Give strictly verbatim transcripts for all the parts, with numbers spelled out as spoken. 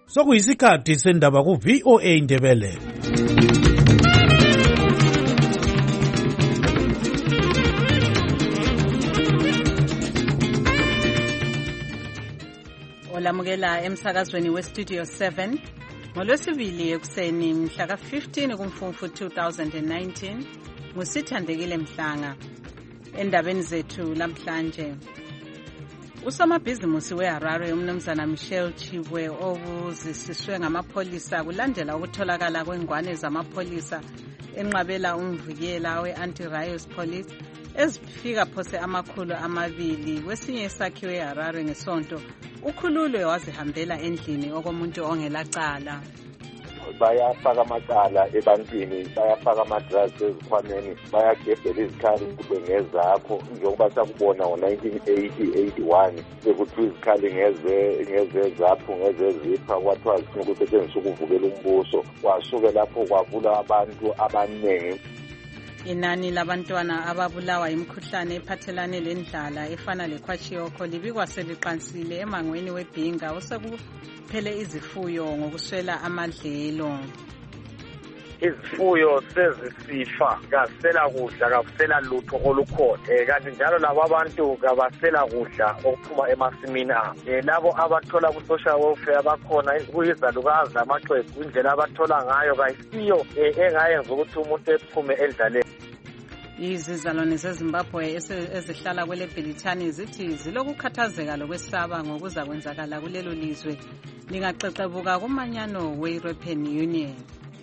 Sokuyisikhathi sendaba ku V O A Indebele. Olamukela emsakazweni we Studio seven ngolwesibili ekuseni mhla ka fifteen kuMfumfu two thousand nineteen ngusithandekile Mhlanga. Endabeni zethu lamhlanje, usomabhizimusi weHarare umnumzana Michelle Chibwe obuzisiswe ngamapholisa kulandela ukutholakala kwengwane zamapholisa enqabela umvikela we-anti-riot police ezifika phose amakhulu amabili kwesinye isakhiwo eHarare ngesonto. Ukhululwe wazihambela endlini okomuntu ongelacala. Bayafaka amacala ebantwini, bayafaka ama-drugs ezikhwameni, bayagebhela izikhali kube ngezakho njengoba sakubona ngo-nineteen eighty eighty-one sekuthiwa izikhali ngezezaphu ngezezipha kwathiwa zifuna ukusetshenziswa ukuvukela umbuso. Kwasuke lapho kwavula abantu abaningi. Inani labantwana ababulawa imikhuhlane ephathelane lendlala efana lekwashiyokho libikwa seliqansile emangweni weBhinga osekuphele izifuyo ngokuswela amadlelo. Izifuyo sezisifa, kasela kudla, kasela lutho olukhona. Kanti njalo labo abantu kabasela kudla okuphuma emasimini abo. Labo abathola ku social welfare bakhona kuyizalukazi amaxhegu, indlela abathola ngayo kayisiyo engayenza ukuthi umuntu ephume endlaleni. Izizalwane zeZimbabwe ezihlala kwele Bhilithani zithi zilokukhathazeka lokwesaba ngokuza kwenzakala kulelo lizwe lingaxexebuka kumanyano we-European Union.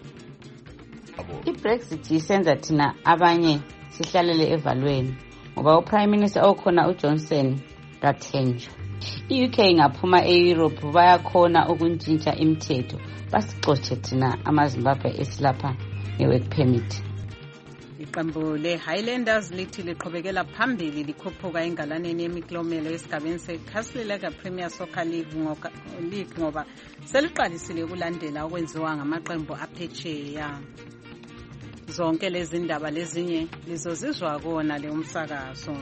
I-Brexit isenza thina abanye sihlalele evalweni ngoba uPrime Minister okhona uJohnson kathenjwa. I-U K ingaphuma e-Europe bayakhona ukuntshintsha imithetho basixotshe thina amaZimbabwe esilapha nge-work permit. Iqembu le-Highlanders lithi liqhubekela phambili likhuphuka engalaneni yemiklomelo esigabeni se-Castlelaga Premier Soccer League ngoba seliqalisile ukulandela okwenziwa ngamaqembu aphetsheya. Zonke lezi ndaba lezinye lizozizwa kona le umsakazo.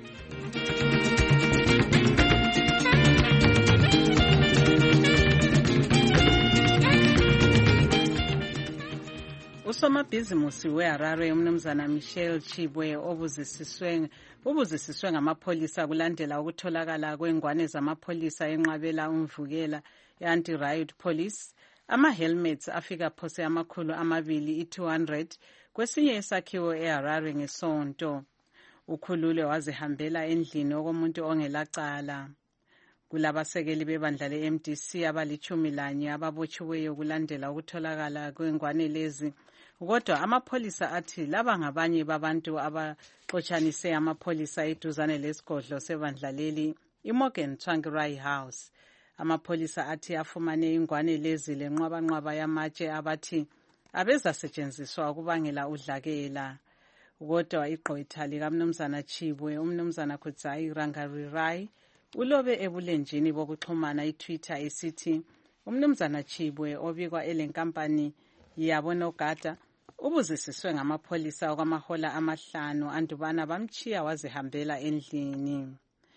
Usomabhizimusi weHarare umnumzana Michelle Chibwe obuzisiswe ubuzisiswe ngamapholisa kulandela ukutholakala kwengwane zamapholisa enqabela umvukela e-anti-riot police. Ama-helmets afika phose amakhulu amabili i-two hundred kwesinye isakhiwo eHarare ngesonto. Ukhululwe wazihambela endlini okomuntu ongelacala. Kulabasekeli bebandla le-M D C abalichumi lanye ababotshiweyo kulandela ukutholakala kwengwane lezi. Kodwa amapholisa athi laba ngabanye babantu abaxotshanise amapholisa eduzane lesigodlo sebandla leli iMorgan Tsvangirai House. Amapholisa athi afumane ingwane lezi lenqwabanqwaba yamatshe abathi abezasetshenziswa ukubangela udlakela. Kodwa igqwetha likamnumzana Chibwe umnumzana Kudzai Rangarirai ulobe ebulenjini bokuxhumana iTwitter esithi umnumzana Chibwe obikwa elenkampani yabo nogada ubuzisiswe ngamapholisa okwamahola amahlanu andubana bamchiya wazihambela endlini.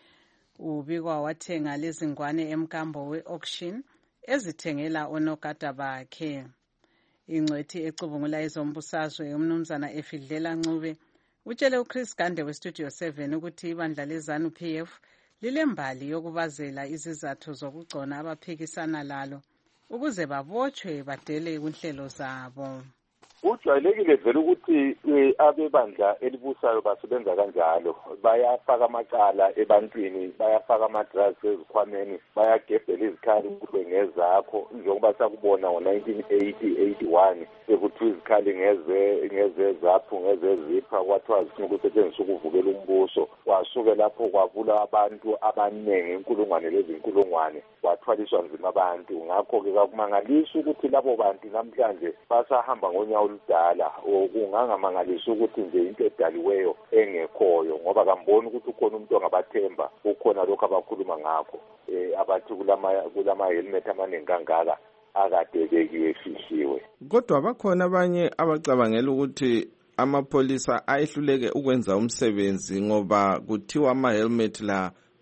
Ubikwa wathenga lezingwane emkambo we-auction ezithengela onogada bakhe. Ingcwethi ecubungula ezombusazwe umnumzana Efidlela Ncube utshele uChris Gande weStudio seven ukuthi ibandla leZANU P F lilembali yokubazela izizathu zokugcona abaphikisana lalo ukuze babotshwe badele kunhlelo zabo. Ujwayelekile vele ukuthi abebandla elibusayo basebenza kanjalo, bayafaka amacala ebantwini, bayafaka ama-drugs ezikhwameni, bayagebhela izikhali kube ngezakho njengoba sakubona ngo-nineteen eighty eighty-one sekuthiwa izikhali ngezezaphu ngezezipha kwathiwa zifuna ukusetshenziswa ukuvukela umbuso. Kwasuke lapho kwavula abantu abaningi inkulungwane lezinkulungwane kwathwaliswa nzima abantu. Ngakho-ke kakumangalisa ukuthi labo bantu namhlanje basahamba ngonyawo oludala, kungangamangalisa ukuthi nje into edaliweyo engekhoyo ngoba kamboni ukuthi ukhona umuntu ongabathemba ukhona lokho abakhuluma ngakho eh abathi kulama kulama helmet amaningi kangaka akadebekiwe efihliwe. Kodwa bakhona abanye abacabangela ukuthi amapholisa ayehluleke ukwenza umsebenzi ngoba kuthiwa ama helmet la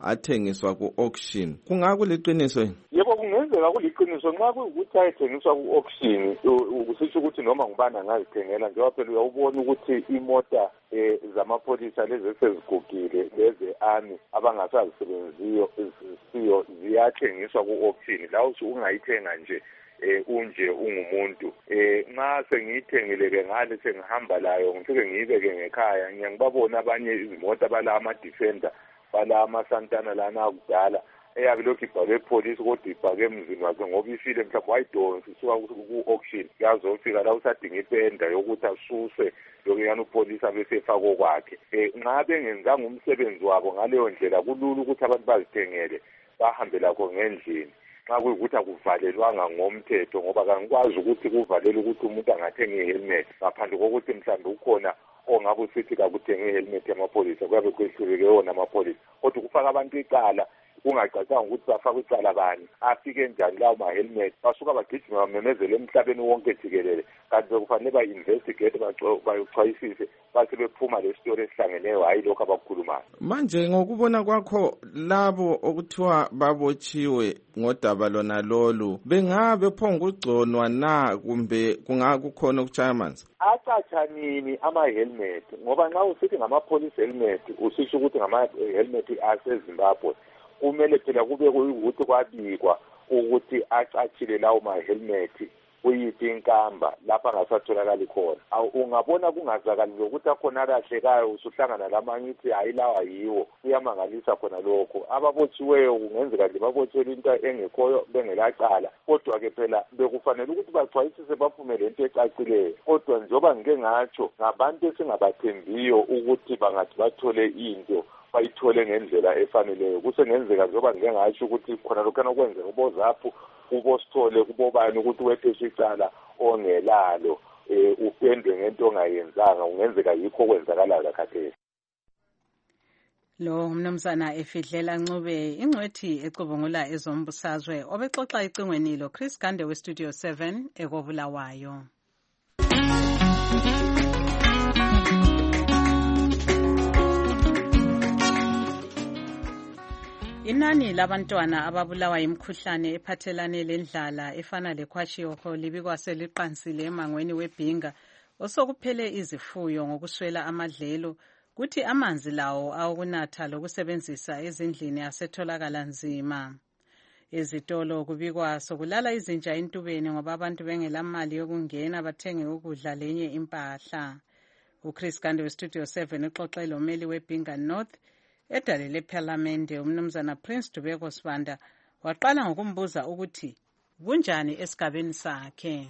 athengiswa ku-auction. Kungakuliqiniso yini? Yebo, kungenzeka kuliqiniso nxa kuyikuthi ayethengiswa ku-auction, kusitsho ukuthi noma ngubani angazithengela njengoba phela uyawubona ukuthi imota eh zamapholisa lezi esezigugile lezi army abangasazisebenziyo siyo ziyathengiswa ku-auction la usungayithenga nje eh unje ungumuntu eh nxa sengiyithengile ke ngale sengihamba layo ngifike ngiyibeke ngekhaya ngiyangibabona abanye izimota bala ama defender bala ama Santana lana akudala eyabe lokhu ibhalwe police kodwa ibhake emzini wakhe ngoba ifile mhlawumbe wayidonsa isuka ku-auction yazofika la usadinga ipenda yokuthi asuse lokuyana upolice bese efaka kwakhe eh nxa bengenzanga umsebenzi wabo ngaleyo ndlela kulula ukuthi abantu bazithengele bahambe lakho ngendlini xa kuyikuthi akuvalelwanga ngomthetho ngoba kangikwazi ukuthi kuvalele ukuthi umuntu angathenga ihelmet ngaphandle kokuthi mhlawumbe ukhona ongabe usithi kakuthenga ihelmet yamapholisa kuyabe kwehluleke yona amapholisa kodwa kufaka abantu icala kungacacanga ukuthi bafaka icala bani afike njani lawo ma-helmet basuka bagijima bamemezele emhlabeni wonke jikelele kanti bekufanele ba-investigate bayochwayisise base bephuma le story esihlangeneyo hayi lokho abakukhulumayo. Manje ngokubona kwakho labo okuthiwa babotshiwe ngodaba lona lolu bengabe phongugconwa na kumbe kungakukhona ukuchaya amanzi? Acatsha nini ama-helmet ngoba nxa usithi ngama-police helmet usisho ukuthi ngama-helmet aseZimbabwe kumele phela kube kuyikuthi kwabikwa ukuthi acatshile lawo ma-helmet kuyiphi inkamba lapha angasatholakali khona. Ungabona kungazakali lokuthi akhona akahlekayo usuhlangana lamanye uthi hayi lawa yiwo kuyamangalisa khona lokho. Ababotshiweyo kungenzeka nje babotshele into engekhoyo bengelacala kodwa ke phela bekufanele ukuthi baxwayisise baphume lento ecacileyo kodwa njengoba ngike ngatsho ngabantu esingabathembiyo ukuthi bangathi bathole into bayithole ngendlela efaneleyo kusengenzeka njengoba ngike ngatsho ukuthi khona lokho anokwenzeka ubozaphu ubosithole kubobani ukuthi wetheshe icala ongelalo eh upendwe ngento ongayenzanga ungenzeka yikho kwenzakalayo lakhathesi. Lo mnumzana Efidlela Ncube ingcwethi ecubungula ezombusazwe obexoxa icingweni lo Chris Gande we Studio seven ekobulawayo. Inani labantwana ababulawa imikhuhlane ephathelane lendlala efana lekwashiorkor libikwa seliqansile emangweni weBhinga osokuphele izifuyo ngokuswela amadlelo kuthi amanzi lawo awokunatha lokusebenzisa ezindlini asetholakala nzima. Ezitolo kubikwa sokulala izinja entubeni ngoba abantu bengelamali yokungena bathenge ukudla lenye impahla. uChris Gande we Studio seven uxoxe lomeli weBhinga North edale leParliament umnumzana Prince Dubeko Sibanda waqala ngokumbuza ukuthi kunjani esigabeni sakhe.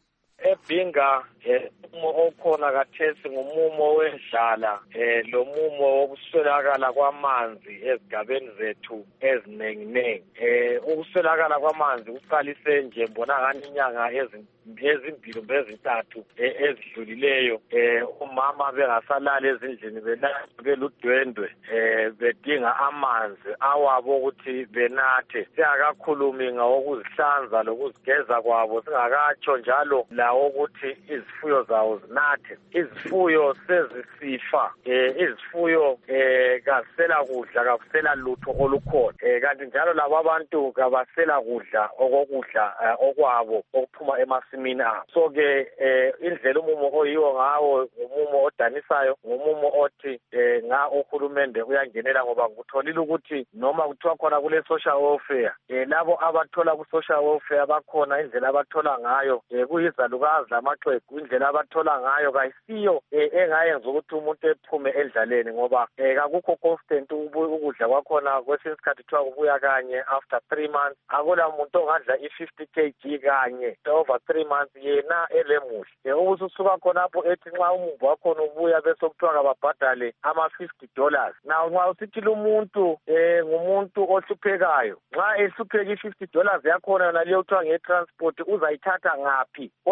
eBhinga umumo okhona kathesi ngumumo wendlala eh lo mumo wokuswelakala kwamanzi ezigabeni zethu ezinenginengi. Eh ukuswelakala kwamanzi kuqalise nje mbonakala inyanga ezimbili bezintathu ezidlulileyo eh umama bengasalala ezindlini beludwendwe eh bedinga amanzi awabo ukuthi benathe. Singakakhulumi ngawokuzihlanza lokuzigeza kwabo singakatsho njalo lawo ukuthi izifuyo zawo zinathe. Izifuyo sezisifa eh izifuyo eh kasela kudla kakusela lutho olukhona eh kanti njalo labo abantu kabasela kudla okokudla okwabo okuphuma emasimini abo. So ke eh indlela umumo oyiwo ngawo umumo odanisayo ngumumo othi eh nga uhulumende uyangenela ngoba ngutholile ukuthi noma kuthiwa khona kule social welfare eh labo abathola ku social welfare bakhona indlela abathola ngayo eh kuyizalukazi lamaxhegu indlela abathola ngayo kayisiyo engayenza ukuthi umuntu ephume endlaleni ngoba akukho constant ukudla kwakhona kwesinye isikhathi kuthiwa kubuya kanye after three months. Akula muntu ongadla i-fifty kilograms kanye over three months yena elemuhle ubususuka khonapho ethi nxa umumbu wakhona ubuya bese kuthiwa kababhadale ama-fifty dollars. Naw nxa usithi umuntu eh ngumuntu ohluphekayo nxa ehlupheka i-fifty dollars yakhona yona leyo kuthiwa nge-transport uzayithatha ngaphi osokusenza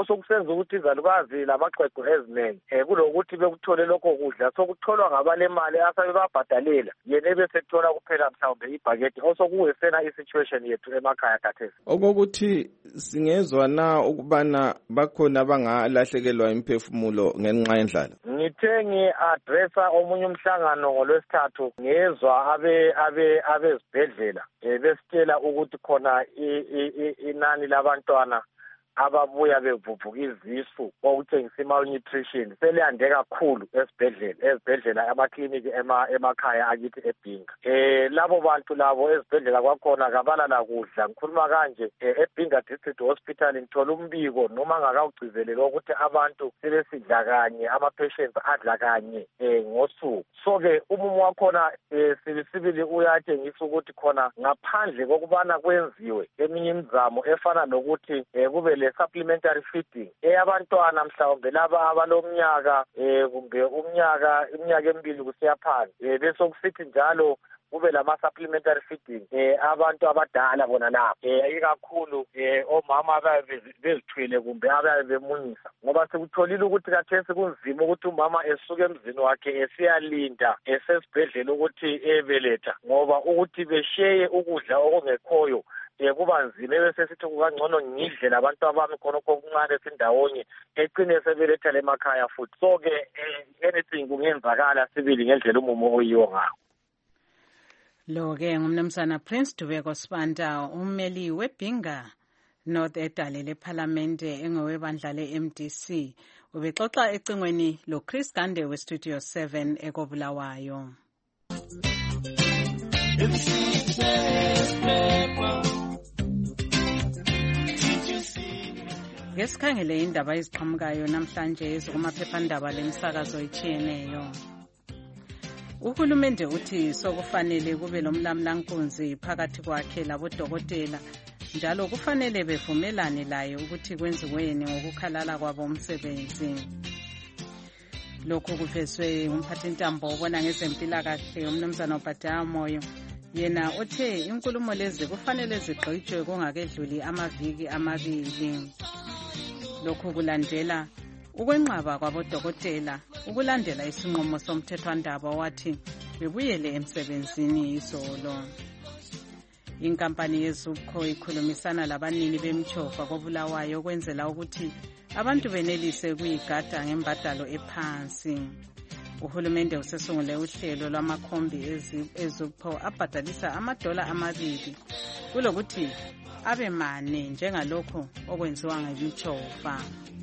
kwenza ukuthi izalukazi lamaqweqwe eziningi um kulokuthi bekuthole lokho kudla sokutholwa ngabalemali asebebabhadalela yena ebesethola kuphela mhlawumbe ibhakede osokuwesena i-situation yethu emakhaya khathesi. Okokuthi singezwa na ukubana bakhona abangalahlekelwa imphefumulo ngenxa yendlala? Ngithe ngi-adressa omunye umhlangano ngolwesithathu ngezwa abe abe abezibhedlela um besitshela ukuthi khona inani labantwana ababuya bevuvuka izisu okutshengisa i-malnutrition seliyande kakhulu esibhedlela ezibhedlela amakliniki emakhaya akithi eBhinga. Eh labo bantu labo ezibhedlela kwakhona kabalala kudla. Ngikhuluma kanje eBhinga District Hospital ngithola umbiko noma ngakawugcizelele ukuthi abantu sebesidla kanye ama-patients adla kanye eh ngosuku. So ke umumo wakhona sibisibili uyatshengisa ukuthi khona ngaphandle kokubana kwenziwe eminye imizamo efana nokuthi kube le supplementary feeding eyabantwana mhlawumbe laba abalomnyaka eh kumbe umnyaka iminyaka emibili kusiya phansi eh bese kusithi njalo kube lama supplementary feeding eh abantu abadala bona lapha eh ikakhulu eh omama ababe bezithwele kumbe ababe bemunyisa ngoba sekutholile ukuthi kathesi kunzima ukuthi umama esuke emzini wakhe esiyalinda esesibhedlela ukuthi ebeletha ngoba ukuthi besheye ukudla okungekhoyo eh kuba nzima bese sithi kungangcono ngidle labantu abami khona okuncane sindawonye ecine sebeletha lemakhaya futhi. So ke anything kungenzakala sibili ngendlela umumo oyiwo ngawo. Lo ke ngumnumzana Prince Dubeko Sibanda ummeli weBhinga North edale leParlamente engowebandla le-M D C ubexoxa ecingweni lo Chris Gande we Studio seven ekobulawayo. Ngesikhangele indaba eziqhamukayo namhlanje ezikumaphephandaba lemsakazo etshiyeneyo. Uhulumende uthi sokufanele kube lomlamlankunzi phakathi kwakhe labodokotela njalo kufanele bevumelane laye ukuthi kwenziweni ngokukhalala kwabo umsebenzi. Lokhu kuvezwe umphathintambo obona ngezempilakahle umnumzana uBhadaya Moyo yena othe inkulumo lezi kufanele zigqitshwe kungakedluli amaviki amabili. Lokhu kulandela ukwenqaba kwabodokotela ukulandela isinqumo somthethwandaba wathi bebuyele emsebenzini izolo. Inkampani yeZupco ikhulumisana labanini bemchova kobulawayo kwenzela ukuthi abantu benelise kuyigada ngembadalo ephansi. Uhulumende usesungule uhlelo lwamakhombi eZupco abhadalisa amadola amabili kulokuthi abe mane njengalokho okwenziwa ngemchova.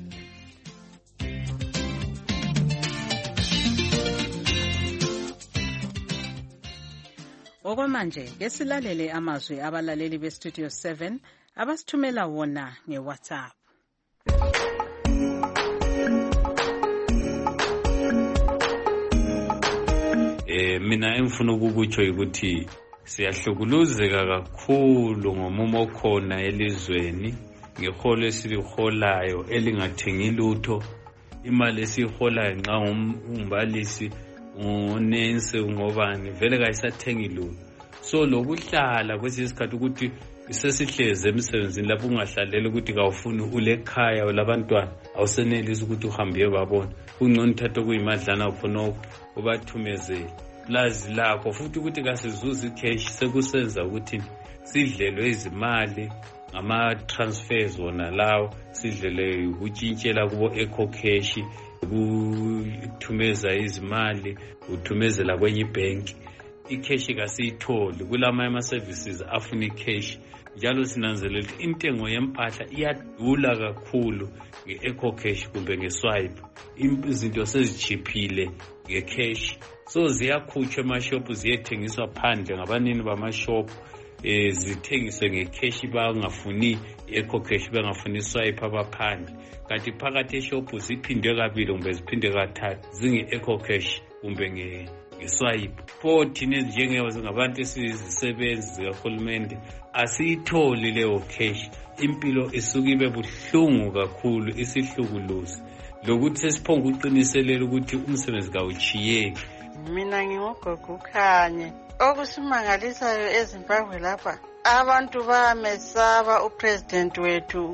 Okwamanje ke silalele amazwi abalaleli beStudio seven abasithumela wona ngeWhatsApp. Eh mina engifuna ukukutsho ukuthi siyahlukuluzeka kakhulu ngomumo khona elizweni ngeholo esiliholayo elingathengi lutho imali esiholayo nxa umbalisi unense ngobani vele kayisathengi lutho. So lokuhlala kwesisikhathi ukuthi sesihleze emsebenzini lapho ungahlaleli ukuthi kawufuni ulekhaya labantwana awusenelisi ukuthi uhambe babona ungcono thatha kuyimadlana khona ubathumezele lazi lakho futhi ukuthi kasizuza icash sekusenza ukuthi sidlelwe izimali ngama transfers wona lawo sidlele ukutshintshela kubo eco cash ukuthumeza izimali uthumezela kwenye ibank icash kasiyitholi kulama ama services afuna icash njalo sinanzelela ukuthi intengo yempahla iyadula kakhulu ngeeco cash kumbe ngeswipe izinto sezichiphile ngecash so ziyakhutshwa emashop ziyethengiswa phandle ngabanini bamashop eh zithengise ngecash bangafuni eco cash bangafuni swipe abaphandle kanti phakathi eshop ziphindwe kabili kumbe ziphindwe kathathu zinge eco cash kumbe nge ngeswipe pho thina njengabantu esizisebenzi zikahulumende asiyitholi leyo cash impilo isuka ibe buhlungu kakhulu isihlukuluzi lokuthi sesiphonga uqiniselela ukuthi umsebenzi kawuchiyeki. Mina ngingogogo ukhanye okusimangalisayo eZimbabwe lapha abantu bamesaba upresident wethu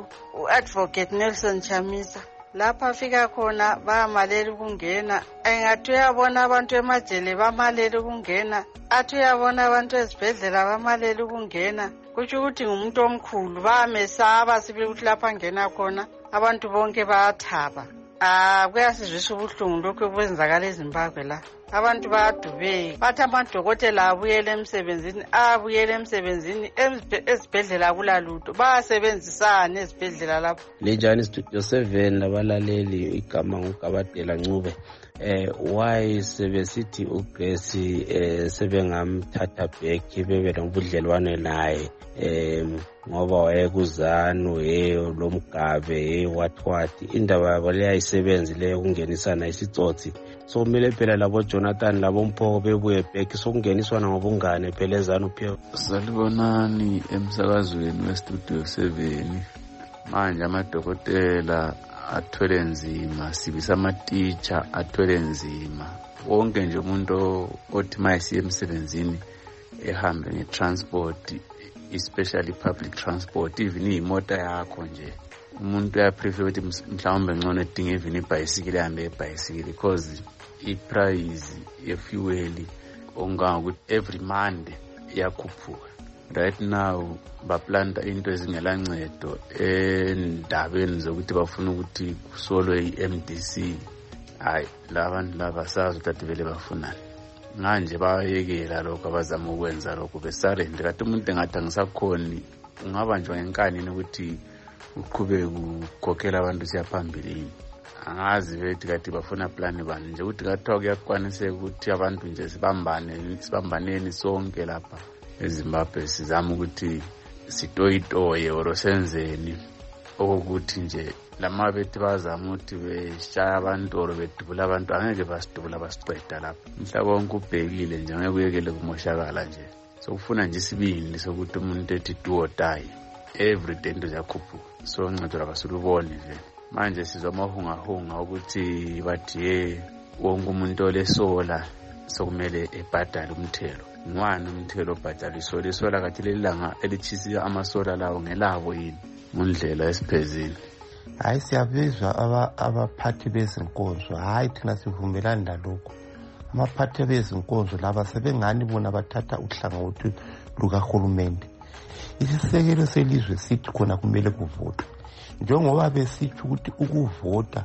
u-advocate Nelson Chamisa. Lapha fika khona bamalela ukungena, engathi uyabona abantu emajele bamalela ukungena, athi uyabona abantu ezibhedlela bamalela ukungena. Kutsho ukuthi ngumuntu omkhulu, bamesaba sibili ukuthi lapha ngena khona abantu bonke bayathaba. Ah, kuyasizwisa ubuhlungu lokho kwenzakala eZimbabwe la. Abantu bayadubeka, bathi amadokotela abuyele emsebenzini, abuyele emsebenzini, ezibhedlela akulalutho, bayasebenzisana ezibhedlela lapho. Linjani Studio seven labalaleli, igama nguGabadela Ncube. Eh why sebesithi uGrace eh sebengamthatha back bebe nobudlelwane naye eh ngoba wayekuzanu hey lo Mugabe hey what what indaba yabo leyayisebenzi leyo kungenisana isitsotsi. So kumele phela labo Jonathan labo Mpho bebuye back sokungeniswana ngobungane phela ezanu phe. Salibonani emsakazweni weStudio seven. Manje amadokotela athwele nzima, sibisa ama-teacher athwele nzima. Wonke nje umuntu othi mayisiye emsebenzini ehambe nge-transport, especially public transport, even iy'mota yakho nje. Umuntu uyaprefer ukuthi mhlawumbe ngcono edinga even ibhayisikili ahambe ngebhayisikili because i-price ye-fuel ongangokuthi every Monday iyakhuphuka. Right now baplanta into ezingelancedo endabeni zokuthi bafuna ukuthi kusolwe i-M D C. Hayi labantu laba sazi ukuthi vele bafunani. Manje bayekela lokho abazama ukwenza lokho besarende. Kanti umuntu engathi angisakhoni ungabanjwa ngenkanini ukuthi uqhubeke ukukhokhela abantu siyaphambili. Angazi bethi kathi bafuna plan bani nje ukuthi kathiwa kuyakwaniseka ukuthi abantu nje sibambane sibambaneni sonke lapha eZimbabwe sizama ukuthi sitoyitoye or senzeni okuthi nje lama bethi bazama ukuthi beshaya abantu or bedubula abantu angeke basidubula basiqeda lapha. Mhla konke ubhekile nje ngeke kuyekele kumoshakala nje. So kufuna nje isibili sokuthi umuntu ethi do or die every day into yakhuphuka. So ngincedwa kasulubone vele. Manje sizwa amahungahunga ukuthi bathi hey wonke umuntu olesola sokumele ebhadale umthelo. Ngwane umthelo obhadaliswa lesola kathi lelanga elichisa amasola lawo ngelabo yini mundlela esiphezini. Hayi siyabizwa aba abaphathi bezinkonzo, hayi thina sivumelana nalokho. Amaphathi bezinkonzo laba sebengani bona bathatha uhlangothi lukahulumende. Isisekelo selizwe sithi khona kumele kuvotwe. Njengoba besithi ukuthi ukuvota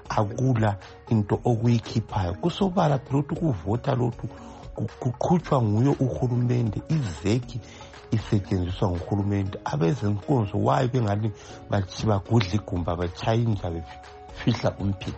akula into okuyikhiphayo, kusobala phela ukuthi ukuvota lokhu kuqhutshwa nguye uhulumende, izeki isetshenziswa nguhulumende. Abezenkonzo waye bengani bachiba kudla igumba bachaya indaba befihla umphiko.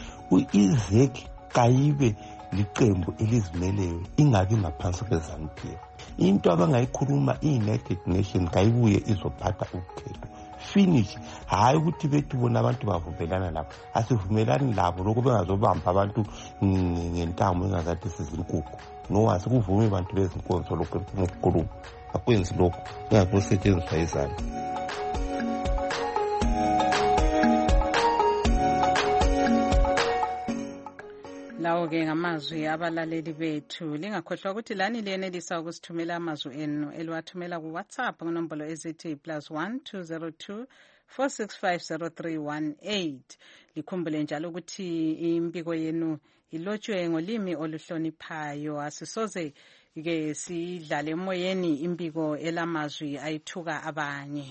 Izeki kayibe liqembu elizimeleyo ingabi ngaphansi kweZANU-P F. Into abangayikhuluma i-United Nations kayibuye izophatha ukhetho. Finish. Hayi ukuthi bethu bona abantu bavumelana lapho. Asivumelani labo lokho bengazobamba abantu ngentamo engazathi sizinkukhu. No asikuvume abantu bezinkonzo lokho ukukhuluma. Akwenzi lokho engakusetshenziswa izandla. Lawo ke ngamazwi abalaleli bethu. Lingakhohlwa ukuthi lani liyenelisa ukusithumela amazwi enu eliwathumela ku WhatsApp ngonombolo ezithi plus one two zero two four six five zero three one eight. Likhumbule njalo ukuthi impiko yenu ilotshwe ngolimi oluhloniphayo. Asisoze ke sidlale emoyeni impiko elamazwi ayithuka abanye.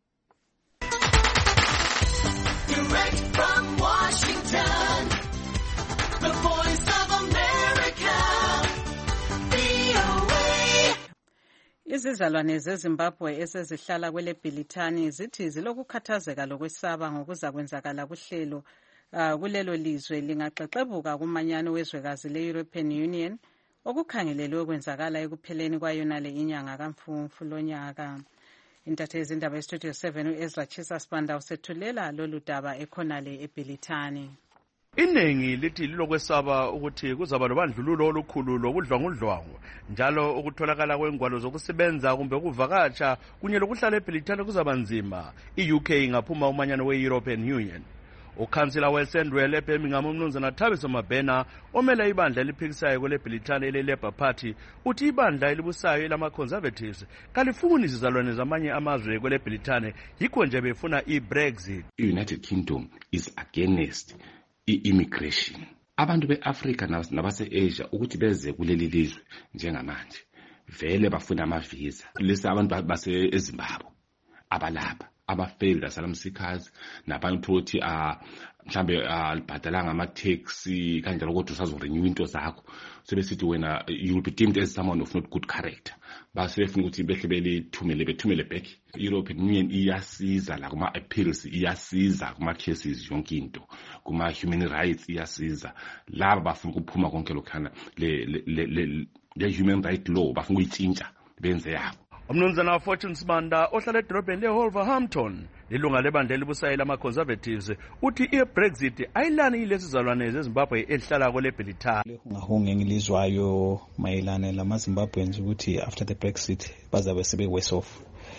Direct from Washington, the voice of America, V O A. Izizalwane zeZimbabwe esezihlala kwele Bhilithani zithi zilokukhathazeka lokwesaba ngokuza kwenzakala kuhlelo uh, kulelo lizwe lingaxexebuka kumanyano wezwekazi le-European Union okukhangelelwe ukwenzakala ekupheleni kwayona le inyanga kaMfumfu lonyaka. Intathe izindaba eStudio seven uEzra Chisa Spanda usethulela lolu daba ekhonale eBhilithani. Iningi lithi lilokwesaba ukuthi kuzaba lobandlululo olukhulu lokudlwangudlwangu njalo ukutholakala kwengwalo zokusebenza kumbe ukuvakatsha kunye lokuhlala eBhilithani kuzaba nzima. I-U K ingaphuma umanyano we-European Union. ukhansila wesendwele eBirmingham umnumzana Thabiso Mabhena omele ibandla eliphikisayo kwele Bhilitane ele-Labour Party uthi ibandla elibusayo elama-Conservatives kalifuni izizalwane zamanye amazwe kwele Bhilitane yikho nje befuna i-Brexit. I-United Kingdom is against i-immigration. Abantu be-Afrika nabase-Asia ukuthi beze kuleli lizwe njengamanje vele bafuna amavisa. Lesi abantu base eZimbabwe abalapha aba-failed asylum seekers nabantu ukuthi uh, mhlambe alibhadalanga ama-taxi kanjalo kodwa usazorenew into zakho sebesithi wena you will be deemed as someone of not good character. Basebefuna ukuthi behle belithumele bethumele back. European Union iyasiza la kuma appeals, iyasiza kuma cases yonke into, kuma human rights iyasiza. Laba bafuna ukuphuma konke lokhana le le le le human right law bafuna ukuyitshintsha benze yabo. Umnumzana Fortune Sibanda ohlala edorobheni leWolverhampton lilunga lebandla elibusayo lama-Conservatives uthi i-Brexit ayilani yilezi zalwane zeZimbabwe elihlala kwele Bhilitane. Ngahunge engilizwayo mayelana lama-Zimbabweans ukuthi after the Brexit bazabe sebe worse off.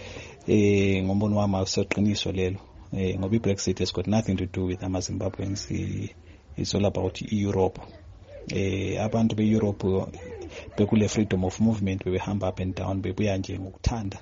Eh ngombono wami awuseqiniso lelo. Eh ngoba i-Brexit has got nothing to do with ama-Zimbabweans. It's all about Europe. Eh abantu be-Europe bekule freedom of movement bebehamba up and down bebuya nje ngokuthanda.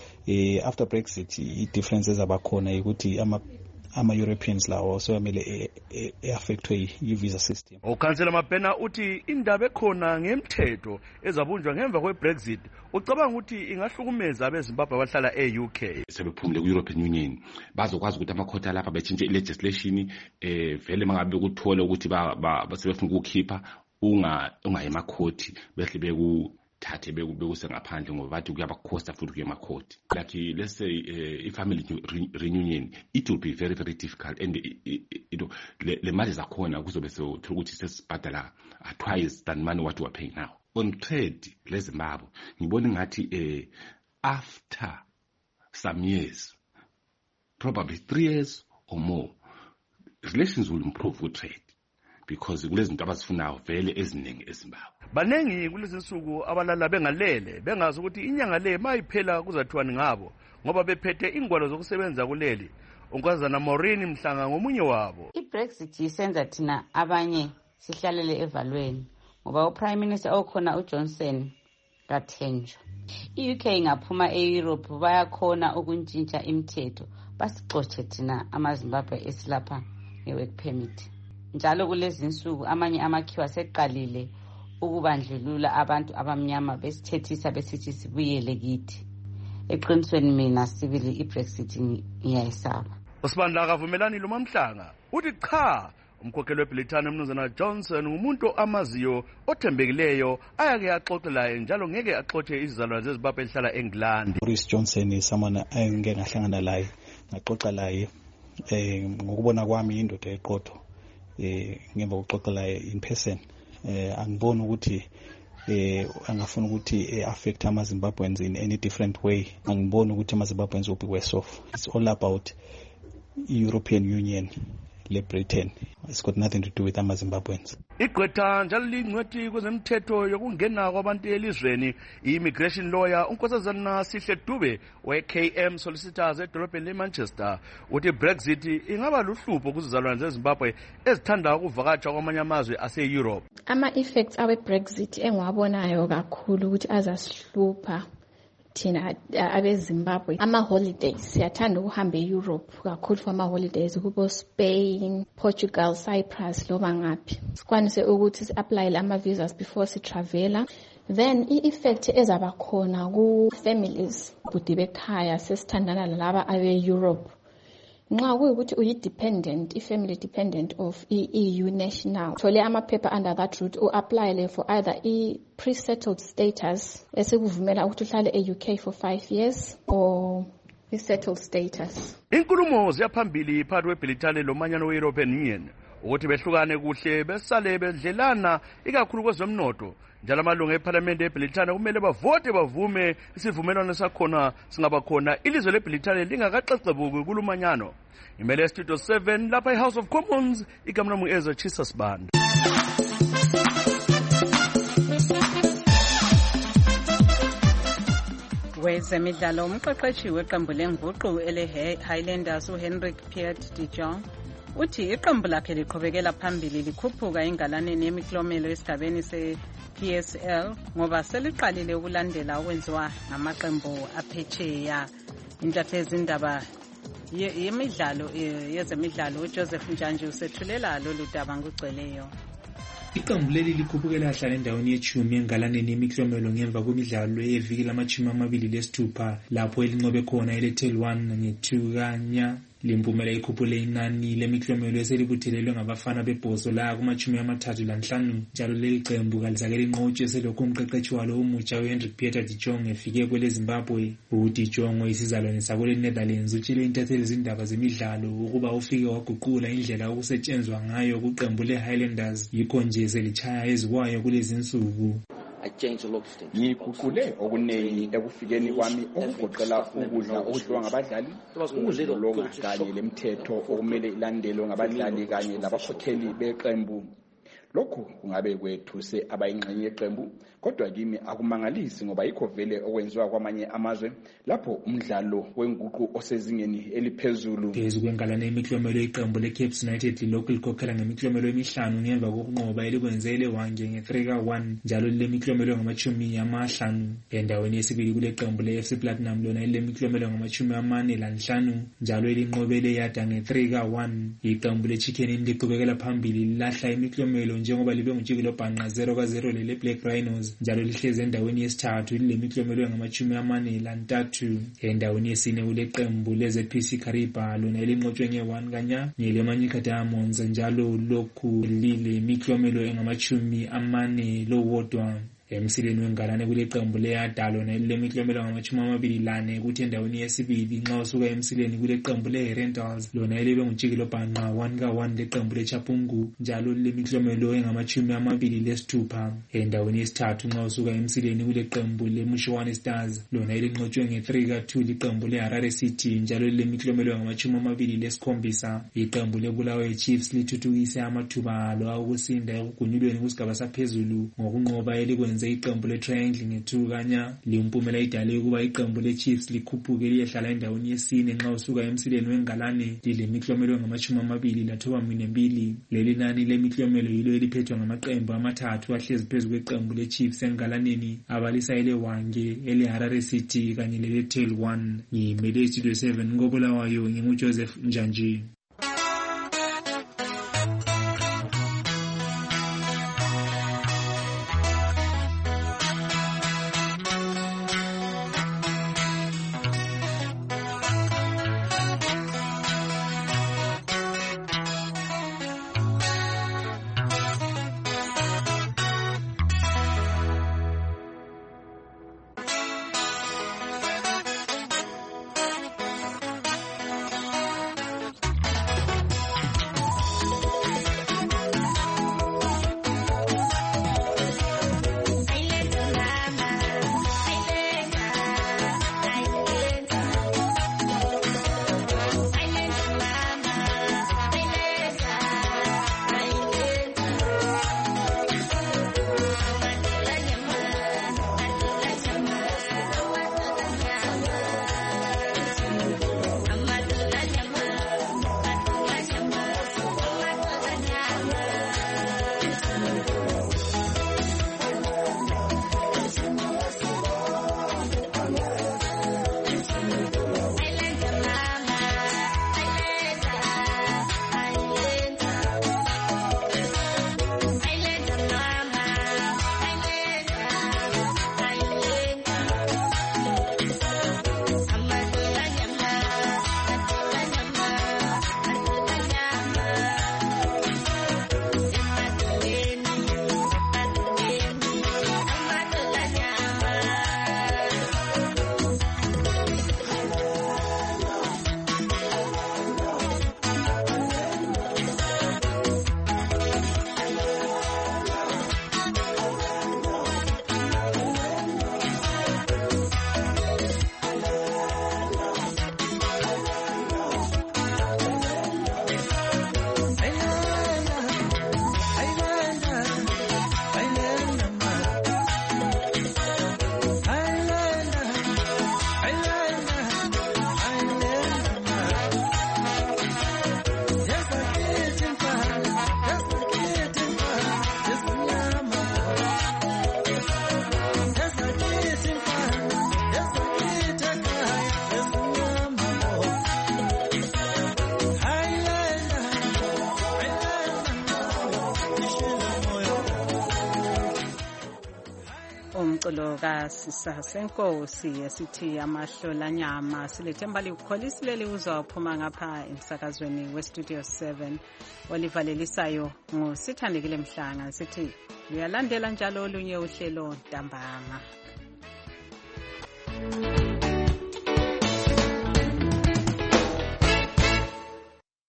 Eh after Brexit i-differences abakhona ukuthi ama ama-Europeans lawo so amele e-affectwe i-visa system. Ukhansela Mabhena uthi indaba ekhona ngemthetho ezabunjwa ngemva kwe-Brexit ucabanga ukuthi ingahlukumeza abeZimbabwe abahlala e-U K. Sebephumule ku-European Union bazokwazi ukuthi amakhotha lapha betshintshe i-legislation eh vele mangabe ukuthola ukuthi basebefuna ukukhipha unga unga emakhoti behle bekuthathe bekuse ngaphandle ngoba bathi kuyabakhosta futhi kuye emakhoti. Like let's say uh, i-family reunion it will be very very difficult and you know le mali zakhona kuzobe sewuthola ukuthi sesibhadala twice than money what we are paying now. On trade leZimbabwe ngibona ngathi eh after some years probably three years or more relations will improve with trade because kulezi zinto abazifunayo vele eziningi eZimbabwe. Banengi kulezi nsuku abalala bengalele bengazi ukuthi inyanga le mayiphela kuzathiwani ngabo ngoba bephethe ingwalo zokusebenza kuleli. Unkazana Maureen Mhlanga ngomunye wabo. I-Brexit isenza thina abanye sihlalele evalweni ngoba uPrime Minister okhona uJohnson kathenjwa. I-U K ingaphuma e-Europe bayakhona ukuntshintsha imithetho basixotshe thina amaZimbabwe esilapha nge-work permit. Njalo kulezi nsuku amanye amakhiwa seqalile ukubandlulula abantu abamnyama besithethisa besithi sibuyele kithi. Eqinisweni mina sibili i-Brexit ngiyayisaba. Usibandla akavumelani lo Mamhlanga uthi cha umkhokheli weBhilitane umnumzana Johnson umuntu amaziyo othembekileyo ayake axoxelayo njalo ngeke axoxe izizalwane zeZimbabwe ehlala eNgilandi. Boris Johnson is someone engeke ngahlangana laye ngaxoxa laye eh ngokubona kwami indoda eqotho eh ngemva kokuxoxela in person eh angiboni ukuthi eh angafuna ukuthi affect ama-Zimbabweans in any different way. Angiboni ukuthi ama-Zimbabweans will be worse off. It's all about European Union le Britain. It's got nothing to do with ama-Zimbabweans. Igqwetha njalo lingcwethi kwezemthetho yokungena kwabantu elizweni i-immigration lawyer unkosazana Sihle Dube we-K M Solicitors edolobheni leManchester uthi Brexit ingaba luhlupho kuzizalwane zeZimbabwe ezithanda ukuvakatsha kwamanye amazwe ase-Europe. Ama-effects awe-Brexit engiwabonayo kakhulu ukuthi azasihlupha thina abeZimbabwe ama-holidays siyathanda ukuhamba e-Europe kakhulu for ama-holidays kubo Spain, Portugal, Cyprus loba ngaphi sikwanise ukuthi si-apply ama-visas before si-travela. Then i-effect ezaba khona ku-families budi bekhaya sesithandana laba abe-Europe nxa kuyukuthi uyi-dependent i-family dependent of E U national thole amaphepha under that route u-apply for either i-pre-settled status esikuvumela ukuthi uhlale e-U K for five years or i-settled status. Inkulumo ziyaphambili phakathi kweBhilitane lomanyano we-European Union ukuthi behlukane kuhle besale bedlelana ikakhulu kwezomnotho. Njalo amalungu eParliament eBhilitane kumele bavote bavume isivumelwano sakhona singaba khona ilizwe leBhilitane lingakaxexebuki kulumanyano. Imele Studio seven lapha eHouse of Commons igama lomu Ezra Chisas Band. Wezemidlalo umqeqeshi weqembu lenguqu ele Highlanders uHenrik Piet de Jong uthi iqembu lakhe liqhubekela phambili likhuphuka engalaneni yemiklomelo esigabeni se-P S L ngoba seliqalile ukulandela okwenziwa ngamaqembu aphetsheya. Intatheli yezindaba yemidlalo yezemidlalo uJoseph Njanji usethulela lolu daba ngugcweleyo. Iqembu leli likhuphukela hlala endaweni yechumi engalaneni yemiklomelo ngemva kwemidlalo yeviki lamachumi amabili lesithupha lapho elinqobe khona iLettel one nge-two kanya. Limpumela ikhuphule inani lemiklomelo eselibuthelelwe ngabafana bebhozo la kumachumi amathathu lanhlanu njalo leli qembu kalizake linqotshwe selokhu umqeqeshi walo umutsha uHenrik Pieter de Jong efike kwele Zimbabwe. uDe Jong oyisizalwane sakule Netherlands utshile intatheli zindaba zemidlalo ukuba ufike waguqula indlela okusetshenzwa ngayo kuqembu leHighlanders yikho nje selichaya ezikwayo kulezi insuku. Ngiguqule okunengi ekufikeni kwami okugoqela ukudla okudliwa ngabadlali, ukuzilolonga kanye lemithetho okumele ilandelwe ngabadlali kanye labakhokheli beqembu. Lokhu kungabe kwethuse abayingxenye yeqembu, kodwa kimi akumangalisi ngoba yikho vele okwenziwa kwamanye amazwe lapho umdlalo wenguqu osezingeni eliphezulu. Phezu kwengalane yemiklomelo yeqembu leCapes United lilokhu likhokhela ngemiklomelo emihlanu ngemva kokunqoba elikwenze leWange nge-three ka one njalo lilemiklomelo ngamachumi amahlanu. Endaweni yesibili kule qembu le-F C Platinum lona lilemiklomelo ngamachumi amane lanhlanu njalo elinqobe leYada nge-three ka one. Iqembu leChicken Inn liqhubekela phambili lilahla imiklomelo njengoba libe ngujikelo bhanqa zero ka zero lele Black Rhinos njalo lihlezi endaweni yesithathu lilemiklomelo ngamachumi amane lantathu. Endaweni yesine kule qembu leze P C Kariba lona elinqotshwe nge-one kanya nelemanyika Diamonds njalo lokhu lile miklomelo engamachumi amane lowodwa. Emsileni wengalane kule qembu leYada lona lilemiklomelo ngamachumi amabili lane kuthi endaweni yesibili nxa usuka emsileni kule qembu leRentals lona elibe ngujikelo bhanqa one ka one leqembu leChapungu njalo lilemiklomelo engamachumi amabili lesithupha. Endaweni yesithathu nxa usuka emsileni kule qembu leMushowane Stars lona elinqotshwe nge-three ka two liqembu leHarare City njalo lilemiklomelo ngamachumi amabili lesikhombisa. Iqembu leBulawayo Chiefs lithuthukise amathuba alo okusinda ekugunyulweni kusigaba saphezulu ngokunqoba elikwenze iqembu leTriangle nge-two kanya. Limpumela idale ukuba iqembu leChiefs likhuphuke liyehlala endaweni yesine nxa usuka emsileni wengalane lilemiklomelo ngamachumi amabili lathoba mine mbili. Leli nani lemiklomelo yilo eliphethwe ngamaqembu amathathu ahlezi phezu kweqembu leChiefs engalaneni abalisa eleWange, eleHarare City kanye leLettel one. Ngimele Studio seven ngobulawayo nginguJoseph Njanji. umculo kaSisa Senkosi esithi amahlolanyama silethemba likholisile uzophuma ngapha emsakazweni westudio seven olivalelisayo ngusithandekile Mhlanga sithi uyalandela njalo olunye uhlelo ntambama.